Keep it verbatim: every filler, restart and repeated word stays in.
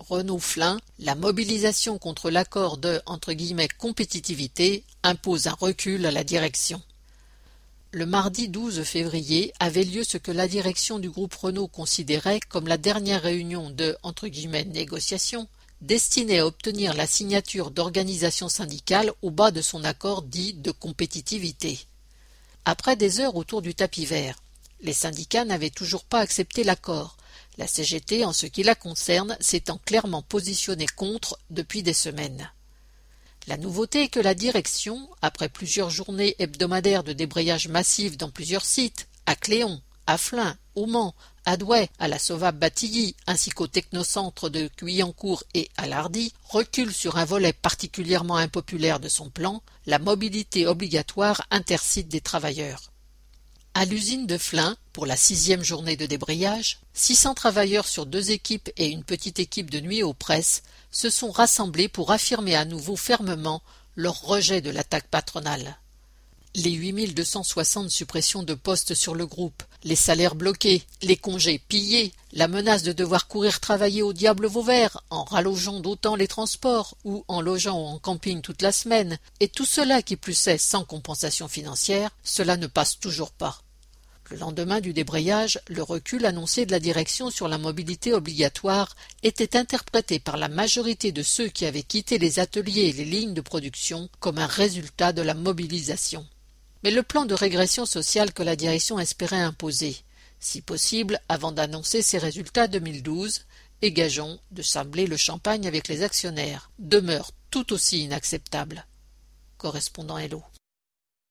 Renault-Flin, la mobilisation contre l'accord de entre guillemets, « compétitivité » impose un recul à la direction. Le mardi douze février avait lieu ce que la direction du groupe Renault considérait comme la dernière réunion de entre guillemets, « négociation » destinée à obtenir la signature d'organisations syndicales au bas de son accord dit de compétitivité. Après des heures autour du tapis vert, les syndicats n'avaient toujours pas accepté l'accord. La C G T, en ce qui la concerne, s'étant clairement positionnée contre depuis des semaines. La nouveauté est que la direction, après plusieurs journées hebdomadaires de débrayage massif dans plusieurs sites, à Cléon, à Flins, au Mans, à Douai, à la Sauvab-Batilly, ainsi qu'au technocentre de Guyancourt et à Lardy, recule sur un volet particulièrement impopulaire de son plan, la mobilité obligatoire intercite des travailleurs. À l'usine de Flins, pour la sixième journée de débrayage, six cents travailleurs sur deux équipes et une petite équipe de nuit aux presses se sont rassemblés pour affirmer à nouveau fermement leur rejet de l'attaque patronale. Les huit mille deux cent soixante suppressions de postes sur le groupe, les salaires bloqués, les congés pillés, la menace de devoir courir travailler au diable Vauvert en rallongeant d'autant les transports ou en logeant en camping toute la semaine, et tout cela qui plus est sans compensation financière, cela ne passe toujours pas. Le lendemain du débrayage, le recul annoncé de la direction sur la mobilité obligatoire était interprété par la majorité de ceux qui avaient quitté les ateliers et les lignes de production comme un résultat de la mobilisation. Mais le plan de régression sociale que la direction espérait imposer, si possible avant d'annoncer ses résultats deux mille douze, et gageons de sabler le champagne avec les actionnaires, demeure tout aussi inacceptable. Correspondant Hello.